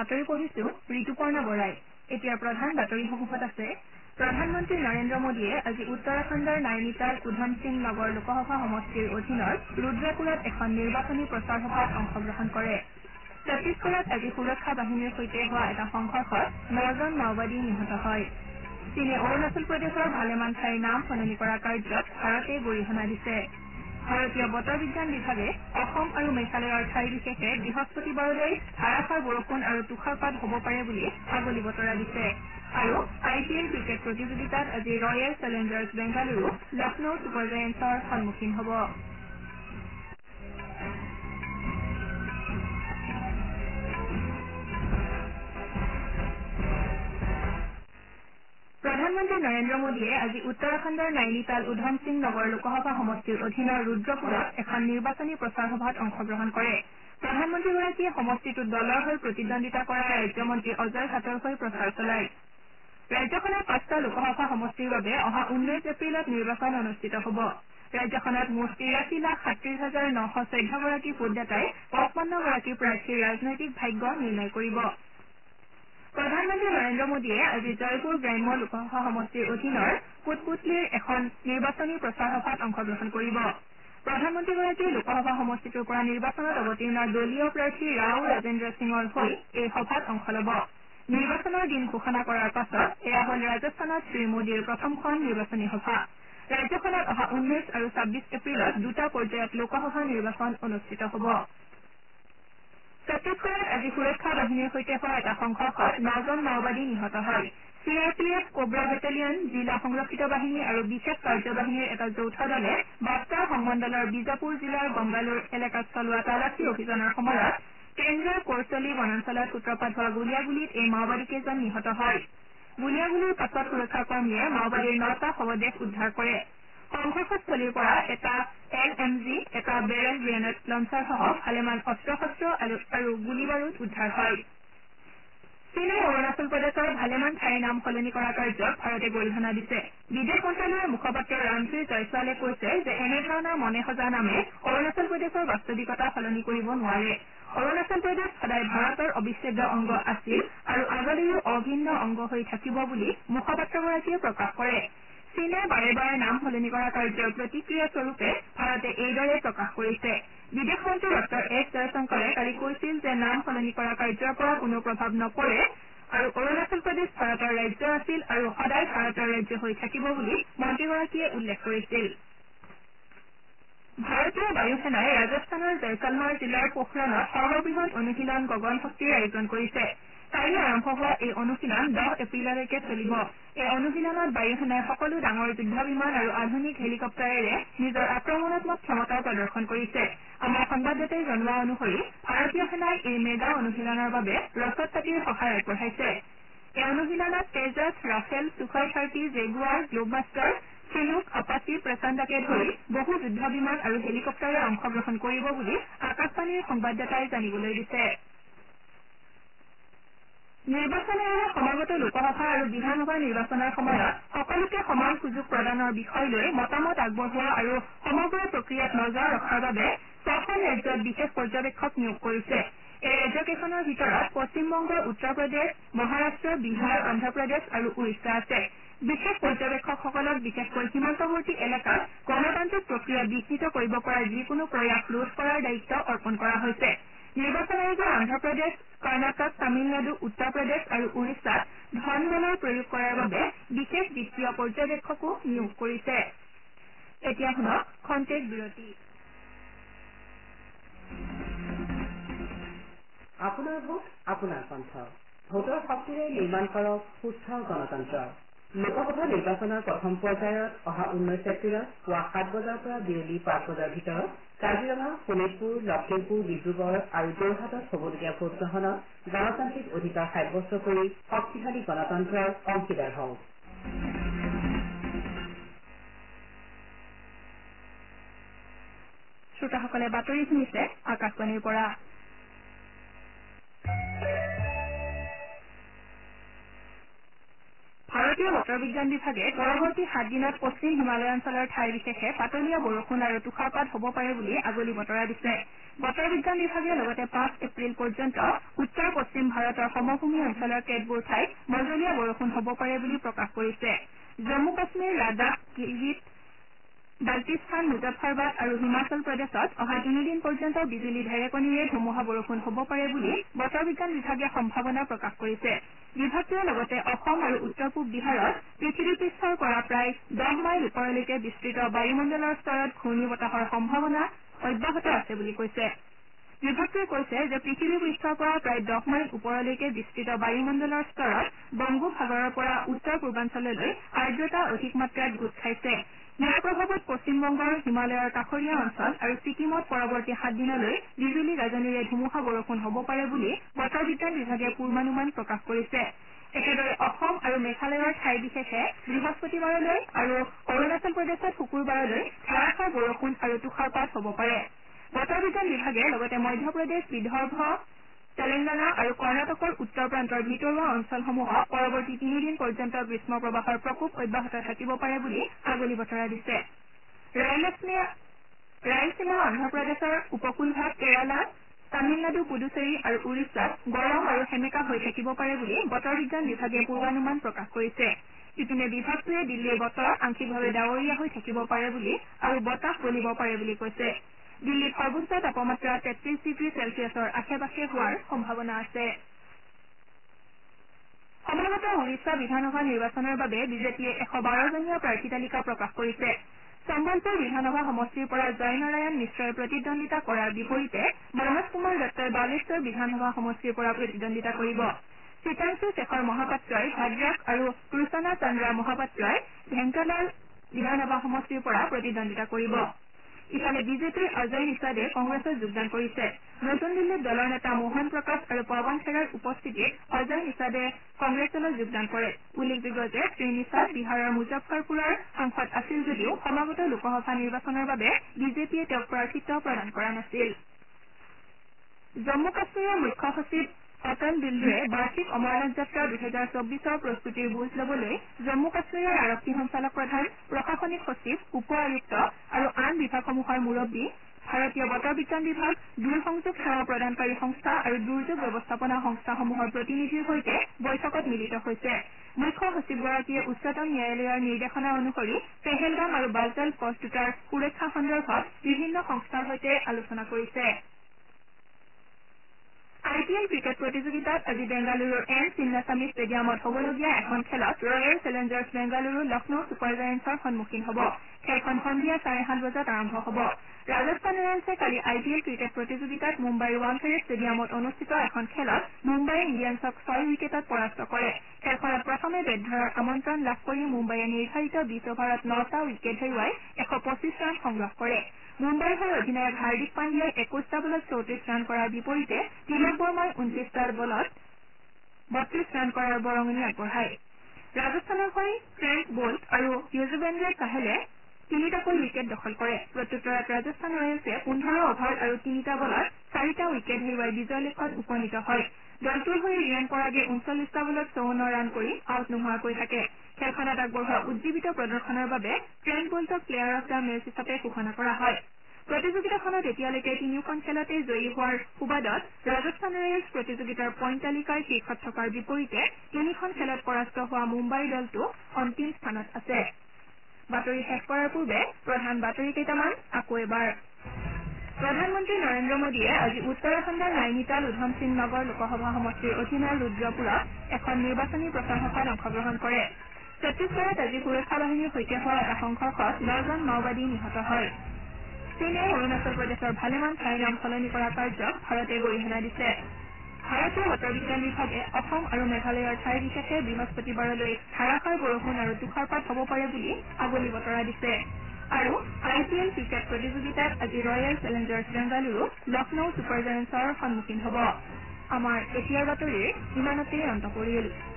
বাতৰি পঢ়িছো ঋতুপৰ্ণা বৰাই। এতিয়া প্ৰধান বাতৰিসমূহত আছে প্ৰধানমন্ত্ৰী নৰেন্দ্ৰ মোদীয়ে আজি উত্তৰাখণ্ডৰ নাইনিতাল উধম সিং নগৰ লোকসভা সমষ্টিৰ অধীনৰ ৰুদ্ৰপুৰত এখন নিৰ্বাচনী প্ৰচাৰ সভাত অংশগ্ৰহণ কৰে। ছত্তীশগড়ত আজি সুৰক্ষা বাহিনীৰ সৈতে হোৱা এটা সংঘৰ্ষত 9জন মাওবাদী নিহত হয়। চীনে অৰুণাচল প্ৰদেশৰ ভালেমান ঠাইৰ নাম সলনি কৰা কাৰ্যত ভাৰতে গৰিহণা দিছে। ভাৰতীয় বতৰ বিজ্ঞান বিভাগে অসম আৰু মেঘালয়ৰ ঠাই বিশেষে বৃহস্পতিবাৰলৈ ধাৰাসাৰ বৰষুণ আৰু তুষাৰপাত হ'ব পাৰে বুলি আগলি বতৰা দিছে। আৰু IPL ক্ৰিকেট প্ৰতিযোগিতাত আজি Royal Challengers Bengaluru Lucknow super জায়েণ্টছৰ সন্মুখীন হ'ব। প্ৰধানমন্ত্ৰী নৰেন্দ্ৰ মোদীয়ে আজি উত্তৰাখণ্ডৰ নাইনিতাল উধম সিং নগৰ লোকসভা সমষ্টিৰ অধীনৰ ৰুদ্ৰপুৰত এখন নিৰ্বাচনী প্ৰচাৰ সভাত অংশগ্ৰহণ কৰে। প্ৰধানমন্ত্ৰীগৰাকীয়ে সমষ্টিটোত দলৰ হৈ প্ৰতিদ্বন্দ্বিতা কৰা ৰাজ্যমন্ত্ৰী অজয় ভাটৰ হৈ প্ৰচাৰ চলায়। ৰাজ্যখনৰ 5টা লোকসভা সমষ্টিৰ বাবে অহা 19 এপ্ৰিলত নিৰ্বাচন অনুষ্ঠিত হ'ব। ৰাজ্যখনত মুঠ 83,36,914 গৰাকী ভোটদাতাই 55 গৰাকী প্ৰাৰ্থীৰ ৰাজনৈতিক ভাগ্য নিৰ্ণয় কৰিব। প্ৰধানমন্ত্ৰী নৰেন্দ্ৰ মোদীয়ে আজি জয়পুৰ গ্ৰাম্য লোকসভা সমষ্টিৰ অধীনৰ কুটপুটলিৰ এখন নিৰ্বাচনী প্ৰচাৰ সভাত অংশগ্ৰহণ কৰিব। প্ৰধানমন্ত্ৰীগৰাকীয়ে লোকসভা সমষ্টিটোৰ পৰা নিৰ্বাচনত অৱতীৰ্ণ দলীয় প্ৰাৰ্থী ৰাও ৰাজেন্দ্ৰ সিঙৰ হৈ এই সভাত অংশ ল'ব। নিৰ্বাচনৰ দিন ঘোষণা কৰাৰ পাছত এয়া হ'ল ৰাজস্থানত শ্ৰীমোদীৰ প্ৰথমখন নিৰ্বাচনী সভা। ৰাজ্যখনত অহা 19 আৰু 26 এপ্ৰিলত 2টা পৰ্যায়ত লোকসভা নিৰ্বাচন অনুষ্ঠিত হ'ব। ছত্তীশগড়ত আজি সুৰক্ষা বাহিনীৰ সৈতে হোৱা এটা সংঘৰ্ষত 9জন মাওবাদী নিহত হয়। CRPF, কোব্ৰা বেটেলিয়ন, জিলা সংৰক্ষিত বাহিনী আৰু বিশেষ কাৰ্যবাহিনীৰ এটা যৌথ দলে বাস্তাৰ সংমণ্ডলৰ বিজাপুৰ জিলাৰ গংগালুৰ এলেকাত চলোৱা তালাচী অভিযানৰ সময়ত কেন্দ্ৰৰ কোৰচলি বনাঞ্চলত সূত্ৰপাত হোৱা গুলীয়াগুলীত এই মাওবাদীকেইজন নিহত হয়। গুলীয়াগুলীৰ পাছত সুৰক্ষা কৰ্মীয়ে মাওবাদীৰ 9টা শৱদেহ উদ্ধাৰ কৰে। সংঘৰ্ষস্থলীৰ পৰা এটা LMG, এটা বেৰেল গ্ৰেনেড লঞ্চাৰসহ ভালেমান অস্ত্ৰ-শস্ত্ৰ আৰু গুলী বাৰুদ উদ্ধাৰ হয়। চীনে অৰুণাচল প্ৰদেশৰ ভালেমান ঠাইৰ নাম সলনি কৰা কাৰ্যক ভাৰতে গৰিহণা দিছে। বিদেশ মন্ত্ৰালয়ৰ মুখপাত্ৰ ৰণধীৰ জয়ছৱালে কৈছে যে এনেধৰণৰ মনে সজা নামে অৰুণাচল প্ৰদেশৰ বাস্তৱিকতা সলনি কৰিব নোৱাৰে। অৰুণাচল প্ৰদেশ সদায় ভাৰতৰ অবিচ্ছেদ্য অংগ আছিল আৰু আগলৈও অভিন্ন অংগ হৈ থাকিব বুলি মুখপাত্ৰগৰাকীয়ে প্ৰকাশ কৰে। চীনে বাৰে বাৰে নাম সলনি কৰা কাৰ্যৰ প্ৰতিক্ৰিয়া স্বৰূপে ভাৰতে এইদৰে প্ৰকাশ কৰিছে। বিদেশ মন্ত্ৰী ডঃ এছ জয়শংকৰে কালি কৈছিল যে নাম সলনি কৰা কাৰ্যৰ পৰা কোনো প্ৰভাৱ নপৰে আৰু অৰুণাচল প্ৰদেশ ভাৰতৰ ৰাজ্য আছিল আৰু সদায় ভাৰতৰ ৰাজ্য হৈ থাকিব বুলি মন্ত্ৰীগৰাকীয়ে উল্লেখ কৰিছিল। ভাৰতীয় বায়ু সেনাই ৰাজস্থানৰ জয়ছলমাৰ জিলাৰ পোখৰাণত সৰ্ববৃহৎ অনুশীলন গগন শক্তিৰ আয়োজন কৰিছে। কালি আৰম্ভ হোৱা এই অনুশীলন 10 এপ্ৰিললৈকে চলিব। এই অনুশীলনত বায়ু সেনাই সকলো ডাঙৰ যুদ্ধ বিমান আৰু আধুনিক হেলিকপ্টাৰেৰে নিজৰ আক্ৰমণাত্মক ক্ষমতা প্ৰদৰ্শন কৰিছে। আমাৰ সংবাদদাতাই জনোৱা অনুসৰি ভাৰতীয় সেনাই এই মেগা অনুশীলনৰ বাবে ৰচদ পাতিৰ সহায় আগবঢ়াইছে। এই অনুশীলনত তেজছ, ৰাফেল, সুখয় 30, জেগুৱাৰ, গ্লোবমাষ্টাৰ, চিনুক, আপাচী, প্ৰচণ্ডকে ধৰি বহু যুদ্ধ বিমান আৰু হেলিকপ্টাৰে অংশগ্ৰহণ কৰিব বুলি আকাশবাণীৰ সংবাদদাতাই জানিবলৈ দিছে। নিৰ্বাচন আয়োগে সমাগত লোকসভা আৰু বিধানসভা নিৰ্বাচনৰ সময়ত সকলোকে সমান সুযোগ প্ৰদানৰ বিষয় লৈ মতামত আগবঢ়োৱা আৰু সমগ্ৰ প্ৰক্ৰিয়াত নজৰ ৰখাৰ বাবে 6খন ৰাজ্যত বিশেষ পৰ্যবেক্ষক নিয়োগ কৰিছে। এই ৰাজ্যকেইখনৰ ভিতৰত পশ্চিমবংগ, উত্তৰ প্ৰদেশ, মহাৰাট্ট, বিহাৰ, অন্ধ্ৰপ্ৰদেশ আৰু উৰিষ্যা আছে। বিশেষ পৰ্যবেক্ষকসকলক বিশেষকৈ সীমান্তৱৰ্তী এলেকাত গণতান্ত্ৰিক প্ৰক্ৰিয়া বিঘ্নিত কৰিব পৰা যিকোনো প্ৰয়াস ৰোধ কৰাৰ দায়িত্ব অৰ্পণ কৰা হৈছে। নিৰ্বাচন আয়োগে অন্ধ্ৰপ্ৰদেশ, কৰ্ণাটক, তামিলনাডু, উত্তৰ প্ৰদেশ আৰু উৰিষ্যাত ধন বলৰ প্ৰয়োগ কৰাৰ বাবে বিশেষ বিত্তীয় পৰ্যবেক্ষকো নিয়োগ কৰিছে। এতিয়া শুনক খন্তেক বিৰতি। আপোনাৰ ভোট, আপোনাৰ কণ্ঠ। ভোটৰ শক্তিৰে নিৰ্মাণ কৰক সুস্থ গণতন্ত্ৰ। লোকসভা নিৰ্বাচনৰ প্ৰথম পৰ্যায়ত অহা 19 এপ্ৰিলত পুৱা 7 বজাৰ পৰা বিয়লি 5 বজাৰ ভিতৰত কাজিৰঙা, শোণিতপুৰ, লখিমপুৰ, ডিব্ৰুগড় আৰু যোৰহাটত হ'বলগীয়া ভোটগ্ৰহণত গণতান্ত্ৰিক অধিকাৰ সাব্যস্ত কৰি শক্তিশালী গণতন্ত্ৰৰ অংশীদাৰ হওক। শ্ৰোতাসকলে বাতৰি শুনিছে আকাশবাণীৰ পৰা। ভাৰতীয় বতৰ বিজ্ঞান বিভাগে পৰৱৰ্তী 7 দিনত পশ্চিম হিমালয় অঞ্চলৰ ঠাই বিশেষে পাতলীয়া বৰষুণ আৰু তুষাৰপাত হ'ব পাৰে বুলি আগলি বতৰা দিছে। বতৰ বিজ্ঞান বিভাগে লগতে 5 এপ্ৰিল পৰ্যন্ত উত্তৰ পশ্চিম ভাৰতৰ সমভূমি অঞ্চলৰ কেতবোৰ ঠাইত মজলীয়া বৰষুণ হ'ব পাৰে বুলি প্ৰকাশ কৰিছে। জম্মু কাশ্মীৰ, লাডাখ, গিলগিট বাল্টিস্তান, মুজফ্ফৰবাদ আৰু হিমাচল প্ৰদেশত অহা 3 দিন পৰ্যন্ত বিজুলী ঢেৰেকণীৰে ধুমুহা বৰষুণ হ'ব পাৰে বুলি বতৰ বিজ্ঞান বিভাগে সম্ভাৱনা প্ৰকাশ কৰিছে। বিভাগটোৱে লগতে অসম আৰু উত্তৰ পূব বিহাৰত পৃথিৱী পৃষ্ঠৰ পৰা প্ৰায় 10 মাইল ওপৰলৈকে বিস্তৃত বায়ুমণ্ডলৰ স্তৰত ঘূৰ্ণী বতাহৰ সম্ভাৱনা অব্যাহত আছে বুলি কৈছে। বিভাগটোৱে কৈছে যে পৃথিৱী পৃষ্ঠৰ পৰা প্ৰায় 10 মাইল ওপৰলৈকে বিস্তৃত বায়ুমণ্ডলৰ স্তৰত বংগোপসাগৰৰ পৰা উত্তৰ পূৰ্বাঞ্চললৈ আৰ্দ্ৰতা অধিক মাত্ৰাত গোট খাইছে। ইয়াৰ প্ৰভাৱত পশ্চিমবংগৰ হিমালয়ৰ কাষৰীয়া অঞ্চল আৰু ছিকিমত পৰৱৰ্তী 7 দিনলৈ বিজুলী গাজনিৰে ধুমুহা বৰষুণ হ'ব পাৰে বুলি বতৰ বিজ্ঞান বিভাগে পূৰ্বানুমান প্ৰকাশ কৰিছে। একেদৰে অসম আৰু মেঘালয়ৰ ঠাই বিশেষে বৃহস্পতিবাৰলৈ আৰু অৰুণাচল প্ৰদেশত শুকুৰবাৰলৈ ধাৰাসাৰ বৰষুণ আৰু তুষাৰপাত হ'ব পাৰে। বতৰ বিজ্ঞান বিভাগে লগতে মধ্যপ্ৰদেশ, বিদৰ্ভ, তেলেংগানা আৰু কৰ্ণাটকৰ উত্তৰ প্ৰান্তৰ ভিতৰুৱা অঞ্চলসমূহত পৰৱৰ্তী 3 দিন পৰ্যন্ত গ্ৰীষ্ম প্ৰৱাহৰ প্ৰকোপ অব্যাহত থাকিব পাৰে বুলি আগলি বতৰা দিছে। ৰায়লসীমা, অন্ধ্ৰপ্ৰদেশৰ উপকূলভাগ, কেৰালা, তামিলনাডু, পুডুচেৰী আৰু উৰিষ্যাত গৰম আৰু সেমেকা হৈ থাকিব পাৰে বুলি বতৰ বিজ্ঞান বিভাগে পূৰ্বানুমান প্ৰকাশ কৰিছে। ইপিনে বিভাগটোৱে দিল্লীৰ বতৰ আংশিকভাৱে ডাৱৰীয়া হৈ থাকিব পাৰে বুলি আৰু বতাহ বলিব পাৰে বুলি কৈছে। দিল্লীত সৰ্বোচ্চ তাপমাত্ৰা 33 ডিগ্ৰী চেলছিয়াছৰ আশে-পাশে হোৱাৰ সম্ভাৱনা আছে। সমাগত উৰিষ্যা বিধানসভা নিৰ্বাচনৰ বাবে বিজেপিয়ে 112জনীয়া প্ৰাৰ্থী তালিকা প্ৰকাশ কৰিছে। চম্বলপুৰ বিধানসভা সমষ্টিৰ পৰা জয়নাৰায়ণ মিশ্ৰই প্ৰতিদ্বন্দ্বিতা কৰাৰ বিপৰীতে মনোজ কুমাৰ দত্তই বালেশ্বৰ বিধানসভা সমষ্টিৰ পৰা প্ৰতিদ্বন্দ্বিতা কৰিব। শীতাংশু শেখৰ মহাপাত্ৰই ভাদ্ৰাক আৰু কৃষ্ণা চন্দ্ৰা মহাপাত্ৰই ভেংকালাল বিধানসভা সমষ্টিৰ পৰা প্ৰতিদ্বন্দ্বিতা কৰিব। ইফালে বিজেপিৰ অজয় নিষাদে কংগ্ৰেছত যোগদান কৰিছে। নতুন দিল্লীত দলৰ নেতা মোহন প্ৰকাশ আৰু পৱন খেৰাৰ উপস্থিতিত অজয় নিষাদে কংগ্ৰেছলৈ যোগদান কৰে। উল্লেখযোগ্য যে শ্ৰী নিষাদ বিহাৰৰ মুজফ্ফৰপুৰৰ সাংসদ আছিল যদিও সমাগত লোকসভা নিৰ্বাচনৰ বাবে বিজেপিয়ে তেওঁক প্ৰাৰ্থিত্ব প্ৰদান কৰা নাছিল। জম্মু কাশ্মীৰৰ মুখ্য সচিব অটল দিল্লীয়ে বাৰ্ষিক অমৰনাথ যাত্ৰা 2024ৰ প্ৰস্তুতিৰ বুজ ল'বলৈ জম্মু কাশ্মীৰৰ আৰক্ষী সঞ্চালক প্ৰধান, প্ৰশাসনিক সচিব, উপ আয়ুক্ত আৰু আন বিভাগসমূহৰ মুৰব্বী, ভাৰতীয় বতৰ বিজ্ঞান বিভাগ, দূৰসংযোগ সেৱা প্ৰদানকাৰী সংস্থা আৰু দুৰ্যোগ ব্যৱস্থাপনা সংস্থাসমূহৰ প্ৰতিনিধিৰ সৈতে বৈঠকত মিলিত হৈছে। মুখ্য সচিবগৰাকীয়ে উচ্চতম ন্যায়ালয়ৰ নিৰ্দেশনা অনুসৰি পেহেলগাম আৰু বালতাল পথ দুটাৰ সুৰক্ষা সন্দৰ্ভত বিভিন্ন সংস্থাৰ সৈতে আলোচনা কৰিছে। IPL ক্ৰিকেট প্ৰতিযোগিতাত আজি বেংগালুৰুৰ এম চিন্নাস্বামী ষ্টেডিয়ামত হ'বলগীয়া এখন খেলত Royal Challengers Bengaluru Lucknow super জায়েণ্টছৰ সন্মুখীন হ'ব। খেলখন সন্ধিয়া 7:30 বজাত আৰম্ভ হ'ব। ৰাজস্থান ৰয়েলছে কালি IPL ক্ৰিকেট প্ৰতিযোগিতাত মুম্বাইৰ ৱাংখেড়ে ষ্টেডিয়ামত অনুষ্ঠিত এখন খেলত মুম্বাই ইণ্ডিয়ানছক 6 উইকেটত পৰাস্ত কৰে। খেলখনত প্ৰথমে বেট ধৰাৰ আমন্ত্ৰণ লাভ কৰি মুম্বাইয়ে নিৰ্ধাৰিত 20 অভাৰত 9টা উইকেট হেৰুৱাই 125 ৰান সংগ্ৰহ কৰে। মুম্বাইৰ হৈ অধিনায়ক হাৰ্দিক পাণ্ডিয়াই 21টা বলত 34 ৰান কৰাৰ বিপৰীতে তিলক বৰ্মাই 29টা বলত 32 ৰান কৰাৰ বৰঙণি আগবঢ়ায়। ৰাজস্থানৰ হৈ ট্ৰেণ্ট বোল্ট আৰু যুজৱেন্দ্ৰ চাহেলে তিনিটাকৈ উইকেট দখল কৰে। প্ৰত্যুত্তৰত ৰাজস্থান ৰয়েলছে 15 অভাৰ আৰু 3টা বলত 4টা উইকেট হেৰুৱাই বিজয় লক্ষ্যত উপনীত হয়। দলটোৰ হৈ ৰিয়ান পৰাগে 39টা বলত 54 ৰান কৰি আউট নোহোৱাকৈ থাকে। খেলখনত আগবঢ়োৱা উজ্জীৱিত প্ৰদৰ্শনৰ বাবে ট্ৰেণ্ট বোল্টক প্লেয়াৰ অব দ্য মেচ হিচাপে ঘোষণা কৰা হয়। প্ৰতিযোগিতাখনত এতিয়ালৈকে তিনিওখন খেলতে জয়ী হোৱাৰ সুবাদত ৰাজস্থান ৰয়েলছ প্ৰতিযোগিতাৰ পইণ্ট তালিকাৰ শীৰ্ষত থকাৰ বিপৰীতে তিনিখন খেলত পৰাস্ত হোৱা মুম্বাইৰ দলটো অন্তিম স্থানত আছে। বাতৰি শেষ কৰাৰ পূৰ্বে প্ৰধান বাতৰি কেইটামান আকৌ এবাৰ। প্ৰধানমন্ত্ৰী নৰেন্দ্ৰ মোদীয়ে আজি উত্তৰাখণ্ডৰ নাইনিতাল উধমসিং নগৰ লোকসভা সমষ্টিৰ অধীনৰ ৰুদ্ৰপুৰত এখন নিৰ্বাচনী প্ৰচাৰ সভাত অংশগ্ৰহণ কৰে। ছত্তীশগড়ত আজি সুৰক্ষা বাহিনীৰ সৈতে হোৱা এটা সংঘৰ্ষত 9জন মাওবাদী নিহত হয়। চীনে অৰুণাচল প্ৰদেশৰ ভালেমান ঠাইৰ নাম সলনি কৰা কাৰ্যক ভাৰতে গৰিহণা দিছে। ভাৰতীয় বতৰ বিজ্ঞান বিভাগে অসম আৰু মেঘালয়ৰ ঠাই বিশেষে বৃহস্পতিবাৰলৈ ধাৰাসাৰ বৰষুণ আৰু তুষাৰপাত হ'ব পাৰে বুলি আগলি বতৰা দিছে। আৰু IPL ক্ৰিকেট প্ৰতিযোগিতাত আজি Royal Challengers Bengaluru Lucknow super জায়েণ্টছৰ সন্মুখীন হ'ব। আমাৰ এতিয়াৰ বাতৰিৰ ইমানতেই অন্ত পৰিল।